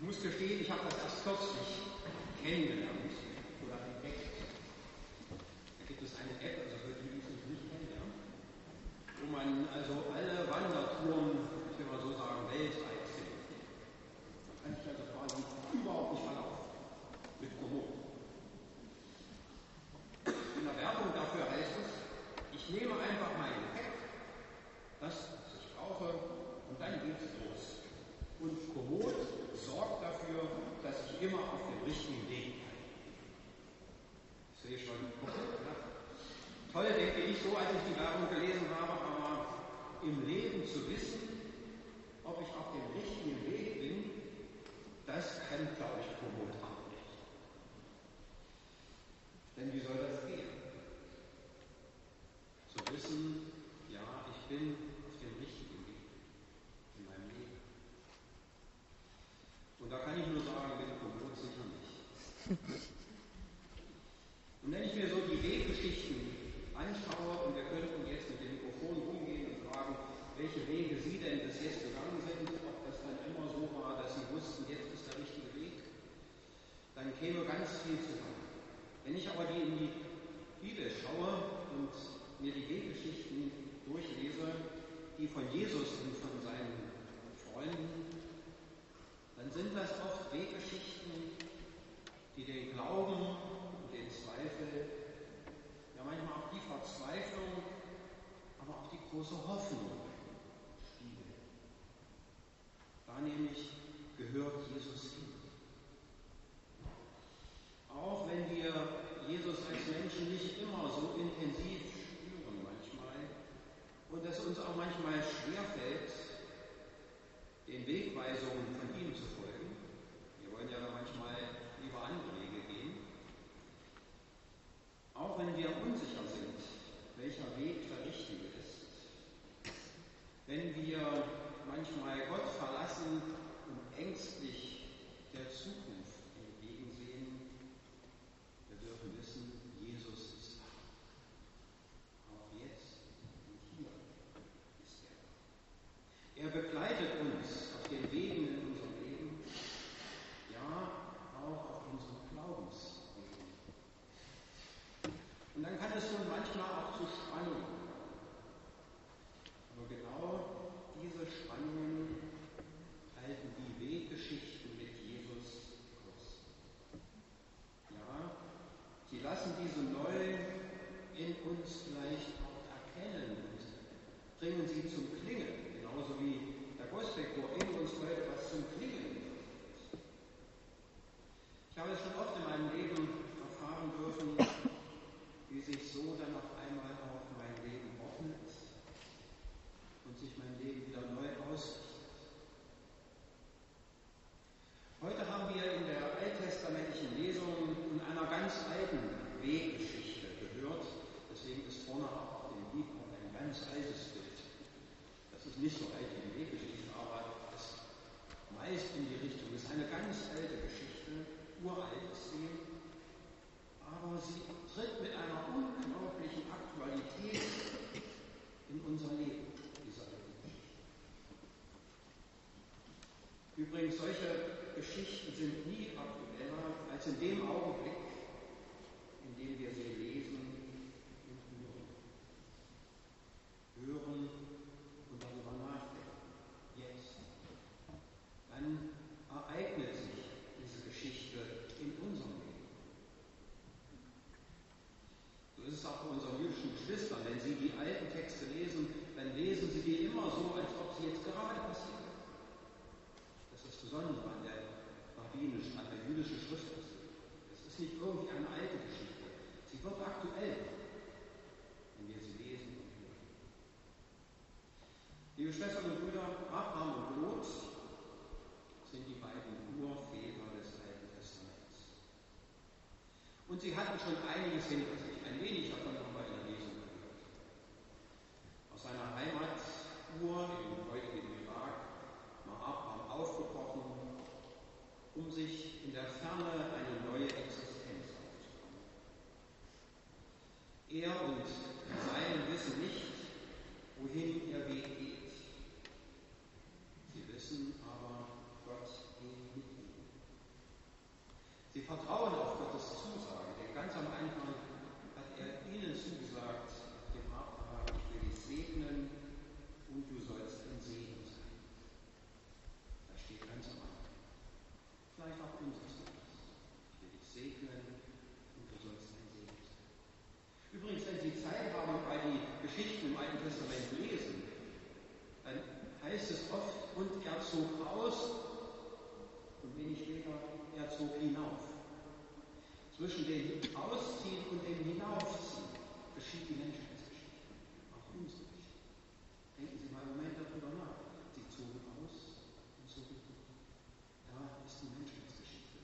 muss gestehen, ich habe das erst kürzlich kennengelernt oder entdeckt. Da gibt es eine App, also für die ich es nicht kenne, ja, wo man also alle Wandertouren, ich will mal so sagen, weltweit findet. Da kann ich also quasi überhaupt nicht verlaufen mit Komoot. In der Werbung dafür heißt es, ich nehme einfach mein Gepäck, das, was ich brauche, und dann geht es los. Und Komoot sorgt dafür, dass ich immer auf dem richtigen Weg bin. Ich sehe schon, ja. Toll, denke ich, so als ich die Werbung gelesen habe, aber im Leben zu wissen, ob ich auf dem richtigen Weg bin, das kann, glaube ich, Komoot auch nicht. Denn wie soll das gehen? Zu wissen, ja, ich bin auf dem richtigen Weg in meinem Leben. Und da kann ich nur sagen, mit Komoot sicher nicht. Und wenn ich mir so die Weggeschichten anschaue, und wir könnten jetzt mit dem Mikrofon rumgehen und fragen, welche Wege Sie denn bis jetzt gegangen sind, ob das dann immer so war, dass Sie wussten, jetzt ist der richtige Weg, dann käme ganz viel zusammen. Wenn ich aber in die Bibel schaue und mir die Weggeschichten durchlese, die von Jesus und von seinen Freunden, dann sind das oft Weggeschichten, die den Glauben und den Zweifel, ja manchmal auch die Verzweiflung, aber auch die große Hoffnung spiegeln. Da nämlich gehört Jesus hin. Auch wenn wir Jesus als Menschen nicht immer so intensiv spüren manchmal und es uns auch manchmal schwerfällt, den Wegweisungen von ihm zu folgen. Wir wollen ja manchmal lieber andere Wege gehen. Auch wenn wir unsicher sind, welcher Weg der richtige ist, wenn wir manchmal Gott verlassen und ängstlich der Zukunft entgegensehen, wir dürfen wissen, Jesus ist da. Auch jetzt und hier ist er da. Er begleitet uns auf den Wegen in unserem Leben, ja, auch auf unseren Glaubenswegen. Und dann kann es schon manchmal auch zu Spannungen kommen. Aber genau diese Spannungen halten die Weggeschichten mit Jesus aus. Ja, sie lassen diese neu in uns vielleicht auch erkennen und bringen sie zum Klingen, genauso wie der Gospelchor in uns heute was zum Klingen bringt. Ich habe es schon oft in meinem Leben erfahren dürfen, wie sich so dann auf einmal auch mein Leben öffnet und sich mein Leben wieder neu ausrichtet. Heute haben wir in der alttestamentlichen Lesung in einer ganz alten Weggeschichte gehört. Deswegen ist vorne auch auf dem Lied noch ein ganz altes Bild. Das ist nicht so alt wie die Weggeschichte, aber es weist in die Richtung. Es ist eine ganz alte Geschichte, uralt ist sie, aber sie tritt mit einer unglaublichen Aktualität in unser Leben, diese alte Geschichte. Übrigens, solche Geschichten sind nie aktueller als in dem Augenblick, in dem wir sie lesen und hören. Hören und darüber nachdenken. Jetzt. Dann ereignet sich diese Geschichte in unserem Leben. So ist es auch bei unseren jüdischen Geschwistern. Wenn sie die alten Texte lesen, dann lesen sie die immer so, als ob sie jetzt gerade passieren. Das ist das Besondere an der jüdischen Schrift. Es ist nicht irgendwie eine alte Geschichte. Sie wird aktuell, wenn wir sie lesen und hören. Liebe Schwestern und Brüder, Abraham und Lot sind die beiden Urväter des Alten Testaments. Und sie hatten schon einiges hinter sich. Ein wenig davon haben wir in der Lesung gehört. Aus seiner Heimat Ur im heutigen Irak war Abraham aufgebrochen, um sich in der Ferne eine neue Existenz aufzubauen. Er und seine wissen nicht, wohin ihr Weg geht. Sie wissen aber, Gott geht mit ihnen. Sie vertrauen auf Gottes Zusage, denn ganz am Anfang hat er ihnen zugesagt, dem Abraham, ich will dich segnen und du sollst ein Segen sein. Das steht ganz am Anfang. Vielleicht auch unseres Lebens. Ich will dich segnen und du sollst ein Segen sein. Übrigens, wenn Sie Zeit haben und bei die Geschichten im Alten Testament lesen, dann heißt es oft, und er zog aus, und wenig später, er zog hinauf. Zwischen dem Ausziehen und dem Hinaufziehen geschieht die Menschheitsgeschichte, auch unsere Geschichte. Denken Sie mal einen Moment darüber nach. Sie zogen aus und zogen hin. Da ist die Menschheitsgeschichte.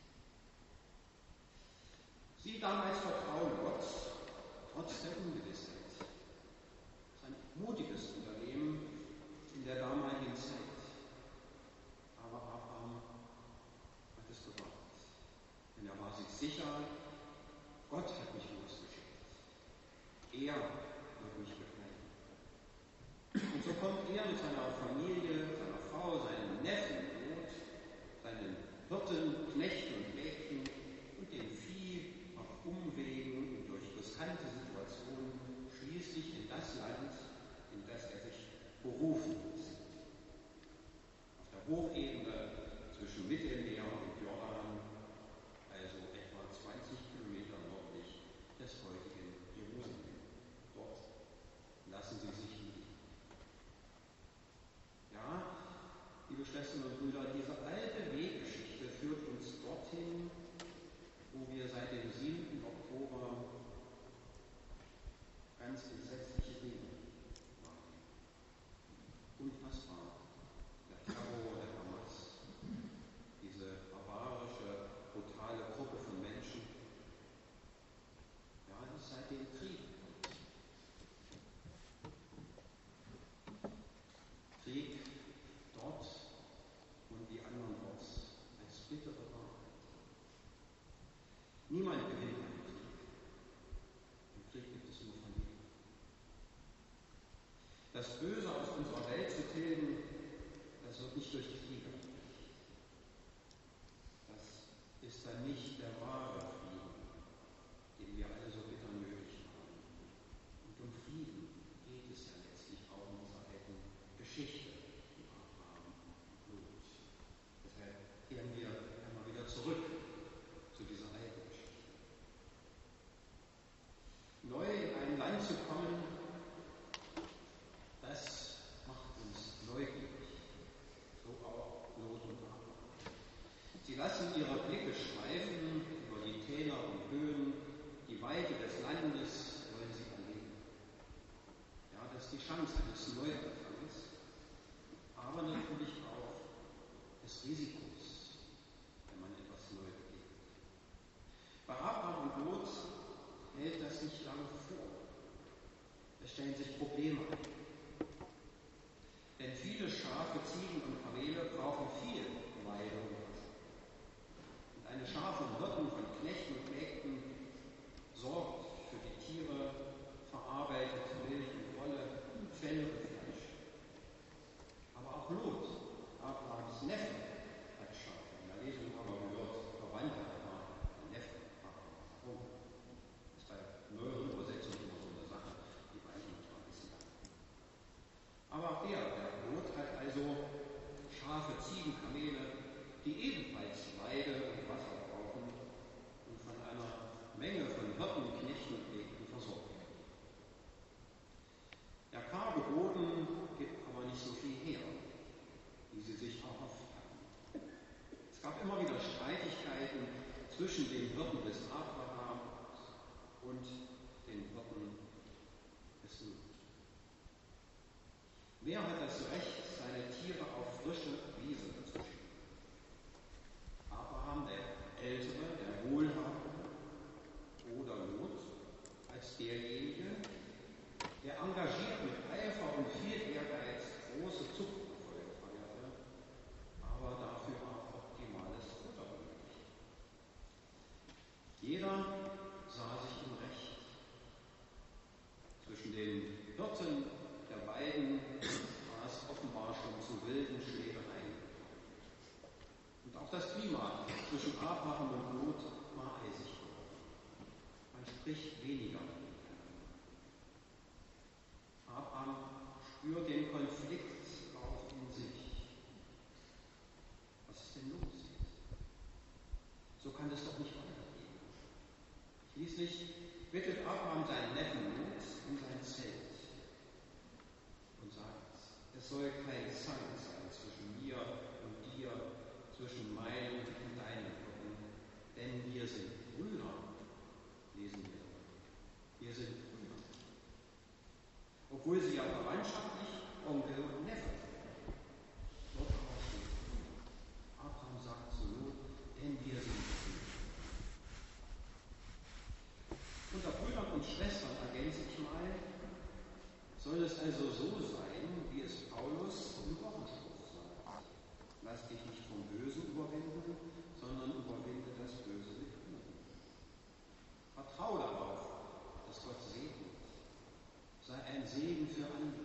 Sie damals vertrauen Gott, trotz der Ungewissheit. Das ist ein mutiges Unternehmen in der damaligen Zeit. Aber Abraham hat es gewagt. Denn er war sich sicher, Gott hat mich losgeschickt. Er wird mich begleiten. Und so kommt er mit seiner Familie, seiner Frau, seinem Neffen Lot, seinen Hirten, Knechten und Mägden und dem Vieh auf Umwegen und durch riskante Situationen schließlich in das Land, in das er sich berufen sieht. Auf der Hochebene zwischen Mittelmeer und Jordan, also etwa 20 Kilometer nördlich des heutigen Jerusalem. Dort lassen sie sich nieder. Ja, liebe Schwestern und Brüder, diese alte Weggeschichte führt uns dorthin, wo wir seit dem 7. Oktober ganz entsetzliche Dinge wahrnehmen. Unfassbar. Der Terror der Hamas, diese barbarische, brutale Gruppe von Menschen, ja, die seitdem Krieg kommt. Krieg dort und die anderen dort als bittere Wahrheit. Niemand gewinnt einen Krieg. Im Krieg gibt es nur Verlierer. Das Böse aus unserer Welt zu tilgen, das wird nicht durch Kriege erreicht. Das ist dann nicht der wahre Frieden, den wir alle so bitter nötig haben. Und um Frieden geht es ja letztlich auch in unserer alten Geschichte, die Abraham und Lot. Deshalb kehren wir einmal wieder zurück zu dieser alten Geschichte. Neu in ein Land zu kommen, das macht uns neugierig. So auch Lot und Abraham. Sie lassen ihre Blicke schweifen über die Täler und Höhen, die Weite des Landes wollen sie erleben. Ja, das ist die Chance eines Neuanfangs, aber natürlich auch des Risikos, wenn man etwas neu beginnt. Bei Abraham und Lot hält das nicht lange vor. Es stellen sich Probleme ein. Denn viele Schafe, Ziegen und Kamele brauchen viel Weide und Wasser. Und eine Schar von Hirten, von Knechten und Mägden sorgt für die Tiere, verarbeitet Milch und Wolle, Fell und Fleisch. Aber auch Lot, Abrahams Neffe, hat Schafe. In der Lesung haben wir gehört, Verwandter, aber der Neffe Abrahams. Warum? Das ist bei neueren Übersetzungen immer so eine Sache, die weichen manchmal ein bisschen ab. Aber auch der Lot hat also Schafe, Ziegen, Kamele, die ebenfalls Weide und Wasser brauchen und von einer Menge von Hirten, Knechten und Mägden versorgt werden. Der karge Boden gibt aber nicht so viel her, wie sie sich erhofft hatten. Es gab immer wieder Streitigkeiten zwischen den Hirten des Abraham und den Hirten des Lot. Wer hat das Recht, seine Tiere auf frische Wiese zu schicken? Abraham, der Ältere, der Wohlhabende, oder Lot als derjenige, der engagiert mit Eifer und viel Ehrgeiz große Zuchterfolge feierte, aber dafür auch optimales Futter benötigt. Jeder sah sich im Recht. spricht weniger miteinander. Abraham spürt den Konflikt auch in sich. Was ist denn los jetzt? So kann es doch nicht weitergehen. Schließlich bittet Abraham seinen Neffen Lot in sein Zelt und sagt, es soll kein Zank sein zwischen mir und dir, zwischen meinem und deinem Volk, denn wir sind Brüder, lesen wir. Wir sind Brüder. Obwohl sie ja verwandtschaftlich Onkel und Neffe sind. Dort aber steht Brüder. Abraham sagt zu Lot, denn wir sind Brüder. Unter Brüdern und Schwestern, ergänze ich mal, soll es also so sein, wie es Paulus im Wochenspruch sagt. Lass dich nicht vom Bösen überwinden, sondern überwinde das Böse mit Guten. Vertrau darauf, dass Gott segnet. Sei ein Segen für andere.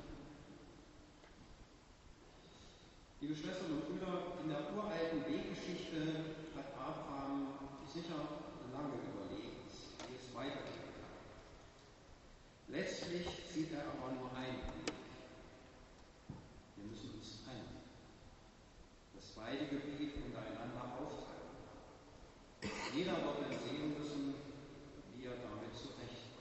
Liebe Schwestern und Brüder, in der uralten Weggeschichte hat Abraham sicher lange überlegt, wie es weitergehen kann. Letztlich sieht er aber nur einen Weg. Wir müssen uns trennen. Das Weidegebiet untereinander aufteilen. Jeder wird dann sehen müssen, wie er damit zurechtkommt.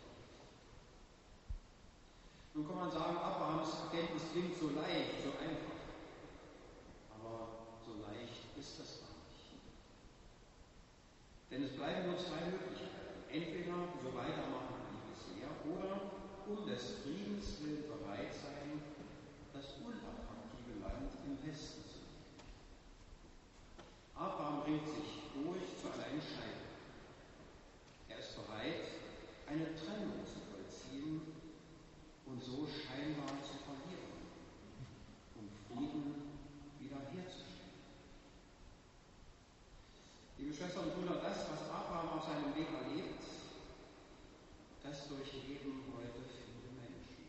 Nun kann man sagen, Abrahams Erkenntnis klingt so leicht, so einfach. Aber so leicht ist das gar nicht. Denn es bleiben nur zwei Möglichkeiten. Entweder so weitermachen wie bisher oder um des Friedens willen bereit sein, das unattraktive Land im Westen zu nehmen. Abraham bringt sich durch zu einer Entscheidung. Er ist bereit, eine Trennung zu vollziehen und so scheinbar zu verlieren, um Frieden wiederherzustellen. Liebe Schwestern und Brüder, das, was Abraham auf seinem Weg erlebt, das durchleben heute viele Menschen.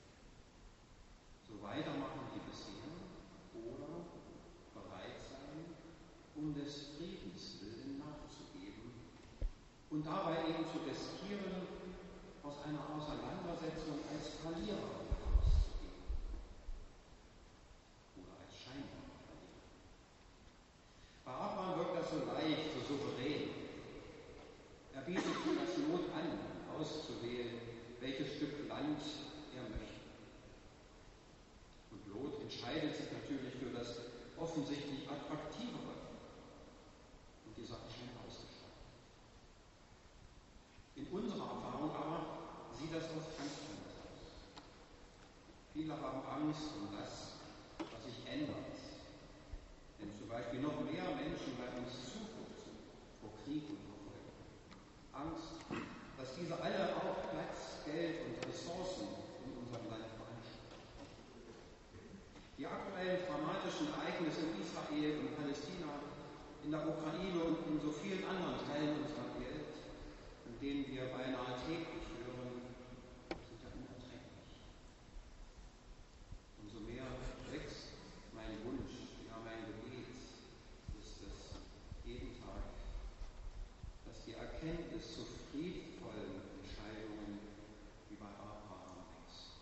So weitermachen wie bisher oder bereit sein, um des Friedens willen nachzugeben und dabei eben zu riskieren, aus einer Auseinandersetzung als Verlierer herauszugehen oder als scheinbarer Verlierer. Bei Abraham wirkt das so leicht, so souverän. Er bietet das Lot an, auszuwählen, welches Stück Land er möchte. Und Lot entscheidet sich natürlich für das offensichtlich attraktivere. Und die Sache scheint ausgeschlagen. In unserer Erfahrung aber sieht das oft ganz anders aus. Viele haben Angst um das, was sich ändert. Wenn zum Beispiel noch mehr Menschen bei uns Zuflucht suchen vor Krieg und Verfolgung. Angst, dass diese alle auch Platz, Geld und Ressourcen in unserem Land veranstalten. Die aktuellen dramatischen Ereignisse in Israel und Palästina, in der Ukraine und in so vielen anderen Teilen unserer Welt, von denen wir beinahe täglich hören, sind ja unerträglich. Umso mehr wächst mein Wunsch, ja mein Gebet, ist es jeden Tag, dass die Erkenntnis zu friedvollen Entscheidungen wie bei Abraham wächst.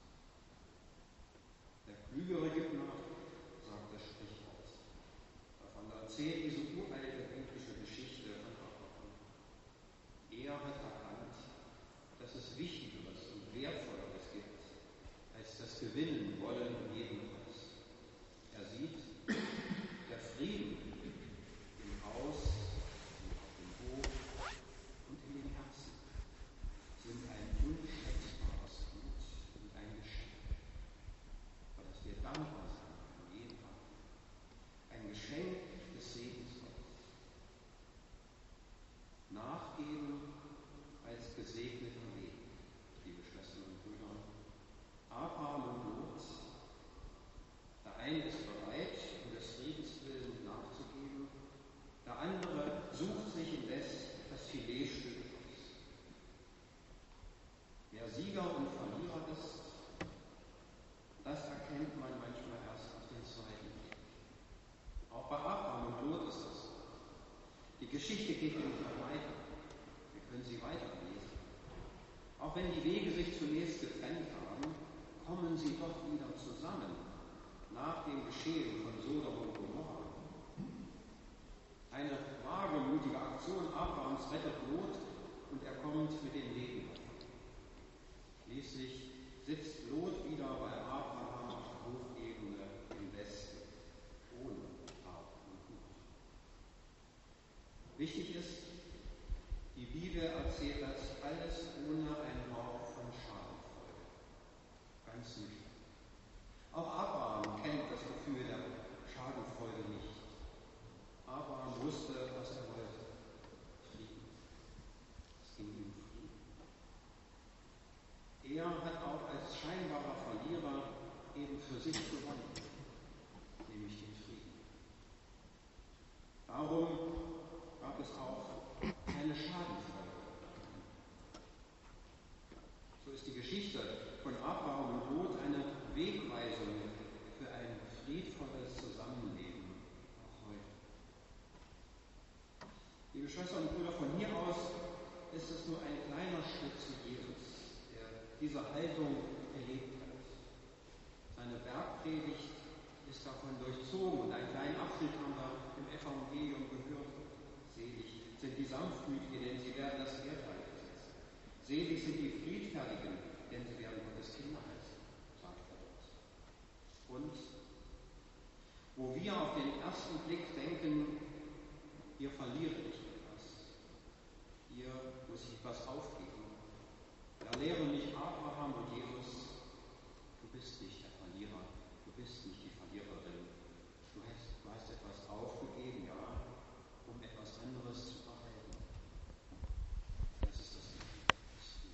Der Klügere gibt nach, sagt das Sprichwort. Davon erzählt diese uralte biblische Geschichte von Abraham. Er hat erkannt, dass es Wichtigeres und Wertvolleres gibt, als das Gewinnen wollen um jeden Preis. Er sieht, der Frieden im Haus, auf dem Hof und in den Herzen sind ein unschätzbares Gut und ein Geschenk, für das wir dankbar sein können jeden Tag. Ein Geschenk des Segens Gottes. Nachgeben als gesegneter Weg, liebe Schwestern und Brüder. Abraham und Lot, der eine ist bereit, um des Friedens willen nachzugeben, der andere sucht sich indes das Filetstück aus. Wer Sieger und Verlierer ist, das erkennt man manchmal erst auf den zweiten Blick. Auch bei Abraham und Lot ist das so. Die Geschichte geht nämlich noch weiter. Wir können sie weiterlesen. Auch wenn die Wege sich zunächst getrennt haben, kommen sie doch wieder zusammen nach dem Geschehen von Sodom und Gomorra. Eine wagemutige Aktion Abrahams rettet Lot und er kommt mit dem Leben davon. Schließlich sitzt Lot wieder bei Abraham auf der Hofebene im Westen, ohne Hab und Gut. Wichtig ist, die Bibel erzählt das alles ohne einen Hauch von Schadenfreude. Ganz nüchtern. Auch Abraham kennt das Gefühl der Schadenfreude nicht. Abraham wusste, was er wollte. Frieden. Es ging um Frieden. Er hat auch als scheinbarer Verlierer eben für sich gewonnen, nämlich den Frieden. Darum gab es auch keine Schadenfreude. So ist die Geschichte von Abraham und Lot eine Wegweisung für ein friedvolles Zusammenleben auch heute. Liebe Schwestern und Brüder, von hier aus ist es nur ein kleiner Schritt zu Jesus, der diese Haltung erlebt hat. Seine Bergpredigt ist davon durchzogen und einen kleinen Abschnitt haben wir im Evangelium gehört. Selig sind die Sanftmütigen, denn sie werden das Erdreich besitzen. Selig sind die Friedfertigen, denn sie werden Gottes Kinder heißen, sagt er dort. Und wo wir auf den ersten Blick denken, hier verliere ich etwas, hier muss ich was aufgeben, da lehren nicht Abraham und Jesus, du bist nicht der Verlierer, du bist nicht die Verliererin, du hast etwas aufgegeben, ja, um etwas anderes zu erhalten. Das ist das Gute.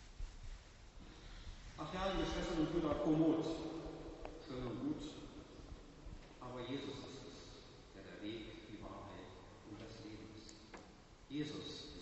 Ach ja, liebe Schwestern und Brüder, Komoot, schön und gut, aber Jesus ist es, der Weg, die Wahrheit und das Leben ist. Jesus